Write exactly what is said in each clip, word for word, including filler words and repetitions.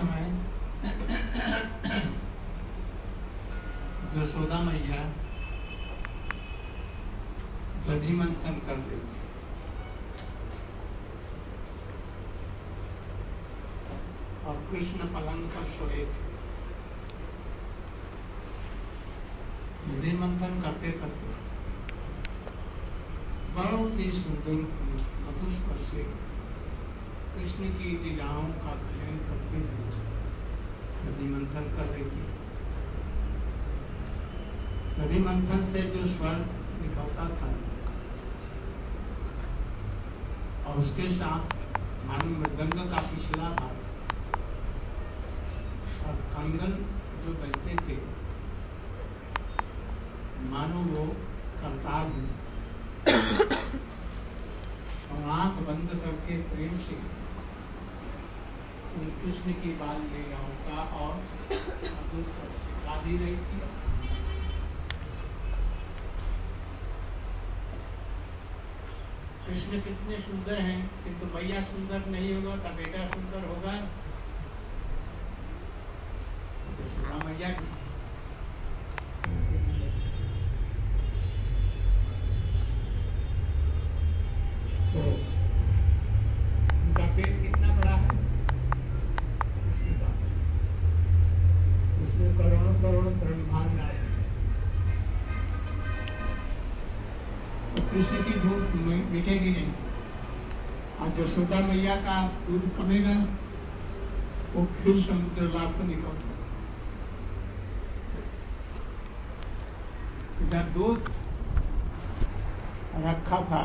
समय यशोदा मैया दधि मंथन कर रही थी। और कृष्ण पलंग पर सोए थे। दधि मंथन करते करते बहुत ही सुंदर मधुर स्वर से कृष्ण की लीलाओं का गायन करते हुए दधि मंथन कर रही थी। दधि मंथन से जो स्वर निकलता था और उसके साथ मानो मृदंग का पिछला भाग और कंगन जो बजते थे मानो वो करतार में और आंख बंद करके प्रेम से उन कृष्ण की बाल लीलाओं का और मधुर स्वर सिखा भी रही थी। कृष्ण कितने सुंदर हैं, किंतु तो मैया सुंदर नहीं होगा तो बेटा सुंदर होगा। तो यशोदा मैया की तो उनका पेट कितना बड़ा है, कृष्ण का, उसमें करोड़ों करोड़ों ब्रह्मांड आए। कृष्ण की भूख मिटेगी नहीं। और यशोदा मैया का दूध कमेगा वो फिर समुद्र लाभ को निकलता। इधर दूध रखा था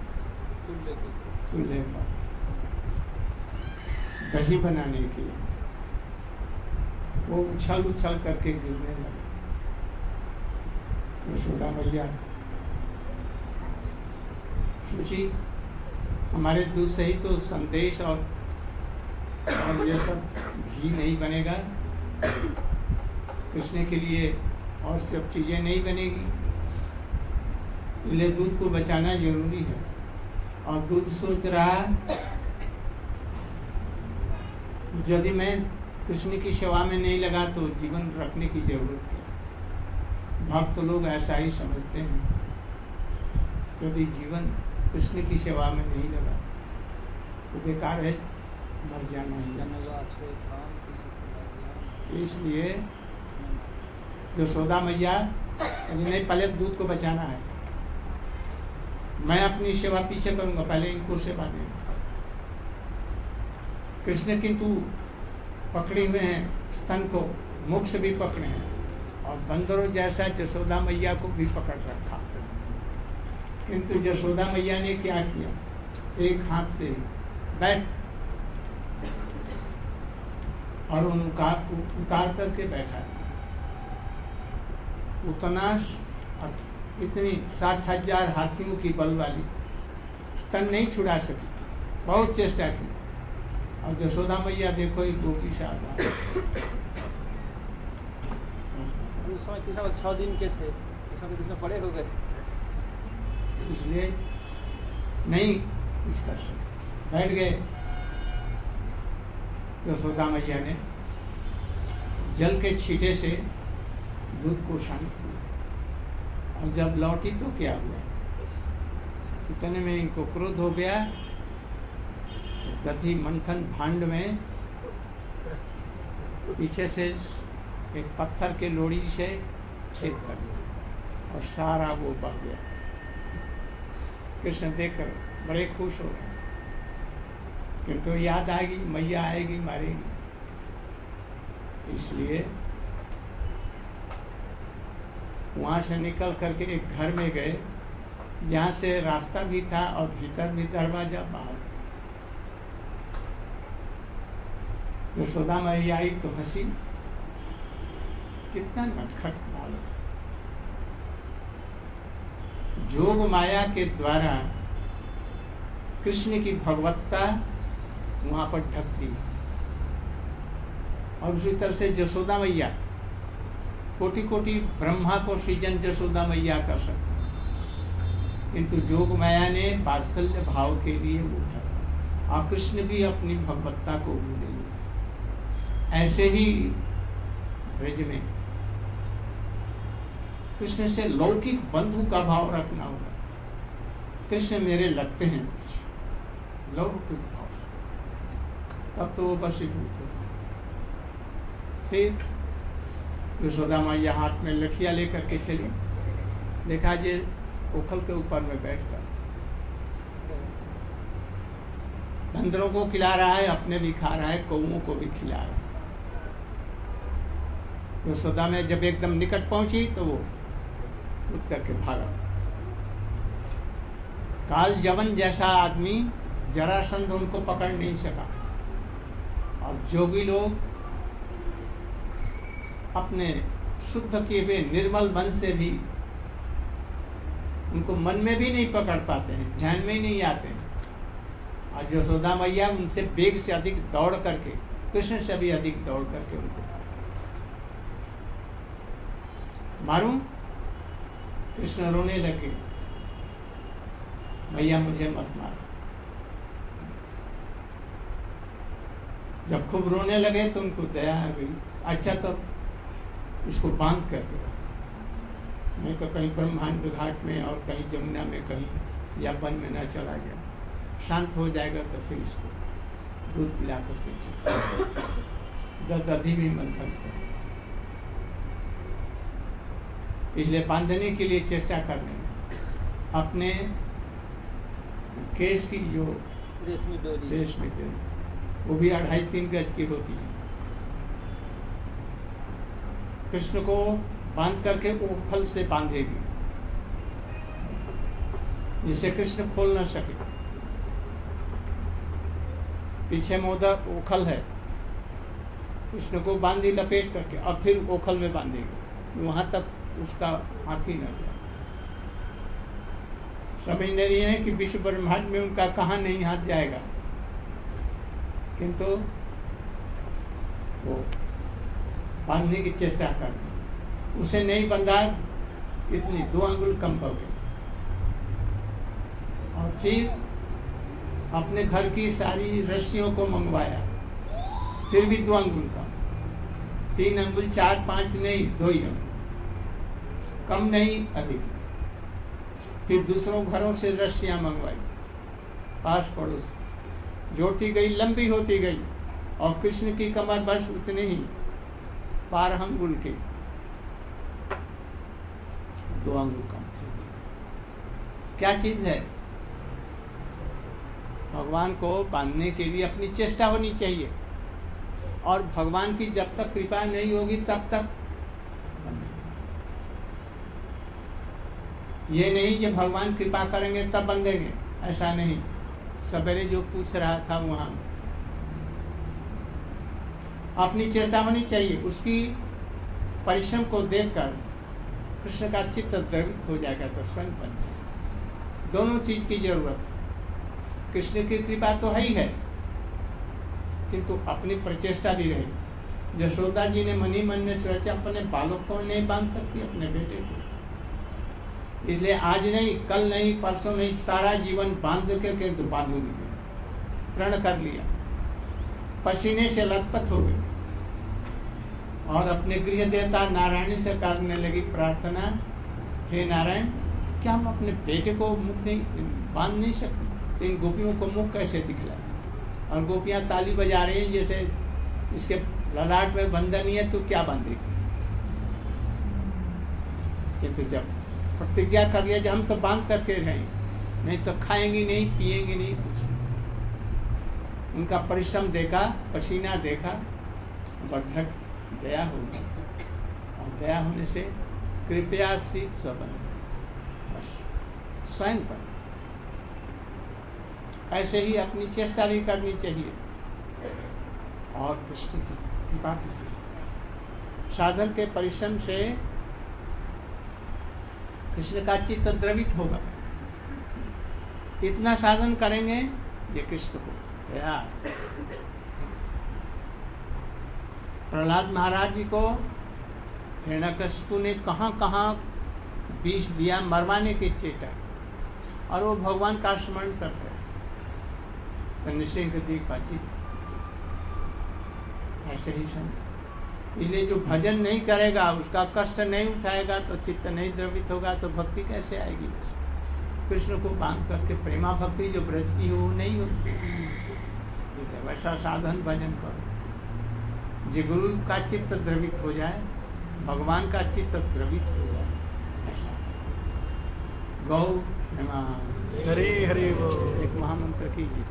चूल्हे पर दही बनाने के लिए, वो उछल उछल करके गिरने लगा। यशोदा मैया सोची हमारे दूध से ही तो संदेश और, और ये सब घी नहीं बनेगा, कृष्ण के लिए और सब चीजें नहीं बनेगी, इसलिए दूध को बचाना जरूरी है। और दूध सोच रहा यदि मैं कृष्ण की सेवा में नहीं लगा तो जीवन रखने की जरूरत है। भक्त लोग ऐसा ही समझते हैं, यदि जीवन कृष्ण की सेवा में नहीं लगा तो बेकार है, मर जाना ही। इसलिए यशोदा मैया नहीं, पहले दूध को बचाना है, मैं अपनी सेवा पीछे करूंगा, पहले इनको सेवा देंगे। कृष्ण किंतु पकड़े हुए हैं स्तन को, मुख से भी पकड़े हैं और बंदरों जैसा यशोदा मैया को भी पकड़ रखा। किंतु यशोदा मैया ने क्या किया, एक हाथ से बैठ और उनका उतार करके बैठा। उतना इतनी साठ हजार हाथियों की बल वाली स्तन नहीं छुड़ा सकी, बहुत चेष्टा की। और यशोदा मैया देखो एक गोपी शारदा, उस समय कृष्ण छह दिन के थे, उस समय कृष्ण बड़े हो गए, इसलिए नहीं कुछ कर सके, बैठ गए। यशोदा मैया ने जल के छींटे से दूध को शांत किया और जब लौटी तो क्या हुआ, इतने में इनको क्रोध हो गया। दधि मंथन भांड में पीछे से एक पत्थर के लोड़ी से छेद कर दिया और सारा वो बह गया। कृष्ण देखकर बड़े खुश हो गए, किंतु तो याद आएगी मैया आएगी मारेगी, इसलिए वहां से निकल करके एक घर में गए जहां से रास्ता भी था और भीतर भी दरवाजा, बाहर। यशोदा मैया आई तो हंसी, कितना नटखट बालक। जोग माया के द्वारा कृष्ण की भगवत्ता वहां पर ढक दी और उसी तरह से यशोदा मैया कोटि कोटि ब्रह्मा को सृजन यशोदा मैया कर सकती, किंतु जोग माया ने वात्सल्य भाव के लिए वो ढका और कृष्ण भी अपनी भगवत्ता को भूले। ऐसे ही ब्रज में कृष्ण से लौकिक बंधु का भाव रखना होगा। कृष्ण मेरे लगते हैं, लौकिक भाव, तब तो वो वशीभूत हो। फिर यशोदा मैया हाथ में लठिया लेकर के चली, देखा जे ओखल के ऊपर में बैठकर बंदरों को खिला रहा है, अपने भी खा रहा है, कौओं को भी खिला रहा है। यशोदा में जब एकदम निकट पहुंची तो वो उठ करके भागा। काल जवन जैसा आदमी जरासंध उनको पकड़ नहीं सका, और जोगी लोग अपने शुद्ध किए हुए निर्मल मन से भी उनको मन में भी नहीं पकड़ पाते हैं, ध्यान में ही नहीं आते हैं। और यशोदा मैया उनसे वेग से अधिक दौड़ करके, कृष्ण से भी अधिक दौड़ करके उनको मारूं। कृष्ण रोने लगे, मैया मुझे मत मारो। जब खूब रोने लगे तो उनको दया आ गई, अच्छा तो इसको बांध कर दो, नहीं तो कहीं ब्रह्मांड घाट में और कहीं जमुना में कहीं या वन में न चला गया, शांत हो जाएगा तो फिर इसको दूध पिला करके दधी भी मंथन करो। इसलिए बांधने के लिए चेष्टा करने में अपने केस की जो रेशमी डोरी रेशमी डोरी वो भी अढ़ाई तीन गज की होती है, कृष्ण को बांध करके ओखल से बांधेगी, जिसे कृष्ण खोल न सके। पीछे मोदक ओखल है, कृष्ण को बांधी लपेट करके और फिर ओखल में बांधेगी, वहां तक उसका हाथ ही न जाए। समझ नहीं है कि विश्व ब्रह्मांड में उनका कहां नहीं हाथ जाएगा, किंतु वो बांधने की चेष्टा करते, उसे नहीं बंधा, इतनी दो अंगुल कम हो गई। और फिर अपने घर की सारी रस्सियों को मंगवाया, फिर भी दो अंगुल कम, तीन अंगुल, चार पांच नहीं, दो ही अंगुल, कम नहीं अधिक। फिर दूसरों घरों से रस्सियां मंगवाई, पास पड़ोस, जोड़ती गई, लंबी होती गई, और कृष्ण की कमर बस उतने ही बारह अंगुल के, दो अंगुल कम थे। क्या चीज है? भगवान को बांधने के लिए अपनी चेष्टा होनी चाहिए, और भगवान की जब तक कृपा नहीं होगी तब तक ये नहीं कि भगवान कृपा करेंगे तब बंधेंगे, ऐसा नहीं। सवेरे जो पूछ रहा था वहां अपनी चेष्टा होनी चाहिए, उसकी परिश्रम को देखकर कृष्ण का चित्त द्रवित हो जाएगा तो स्वयं बन जाएगा। दोनों चीज की जरूरत है, कृष्ण की कृपा तो है ही है, किंतु अपनी प्रचेष्टा भी रही। यशोदा जी ने मनी मन में सोचा अपने बालक को नहीं बांध सकती, अपने बेटे को, इसलिए आज नहीं, कल नहीं, परसों नहीं, सारा जीवन बांध करके तो बांधूंगी, प्रण कर लिया, पसीने से लथपथ हो गई, और अपने गृह देवता नारायण से करने लगी प्रार्थना, हे नारायण, क्या हम अपने बेटे को मुख नहीं बांध नहीं सकते? तो इन गोपियों को मुख कैसे दिखलाए? और गोपियां ताली बजा रही हैं जैसे इसके ललाट में बंधन ही है, तो क्या बांधेगी? किंतु जब प्रतिज्ञा कर लिया कि हम तो बांध करके रहेंगे, नहीं तो खाएंगे नहीं, पिएंगे नहीं कुछ। उनका परिश्रम देखा, पसीना देखा, बरझट दया होगी, और दया होने से कृपया शीत स्वबन, बस स्वयं पर। ऐसे ही अपनी चेष्टा भी करनी चाहिए, और कृष्ण की कृपा की चाहिए। साधन के परिश्रम से कृष्ण का चित्त द्रवित होगा। इतना साधन करेंगे ये कृष्ण को दया। प्रहलाद महाराज जी को हिरण्यकशिपु ने कहां कहां विष दिया, मरवाने की चेष्टा, और वो भगवान का स्मरण करते हैं। तो निश्चिंत बातचीत ऐसे ही समझो। इसलिए जो भजन नहीं करेगा, उसका कष्ट नहीं उठाएगा, तो चित्त नहीं द्रवित होगा, तो भक्ति कैसे आएगी? कृष्ण को बांध करके प्रेमा भक्ति जो ब्रज की हो वो नहीं होती। इसलिए वैसा साधन भजन करो, जो गुरु का चित्त द्रवित हो जाए, भगवान का चित्त द्रवित हो जाए, ऐसा गौ प्रेमानंद। हरे हरे वो एक महामंत्र कीजिए।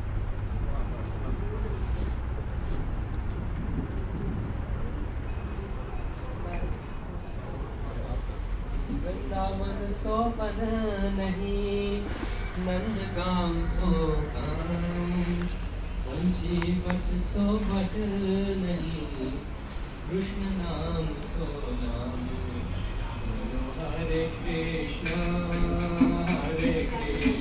वृंदावन सोपन नहीं, नंद गाम सो काम, वंशी बट सो बट नहीं, कृष्ण नाम सो नाम। हरे कृष्णा हरे कृष्णा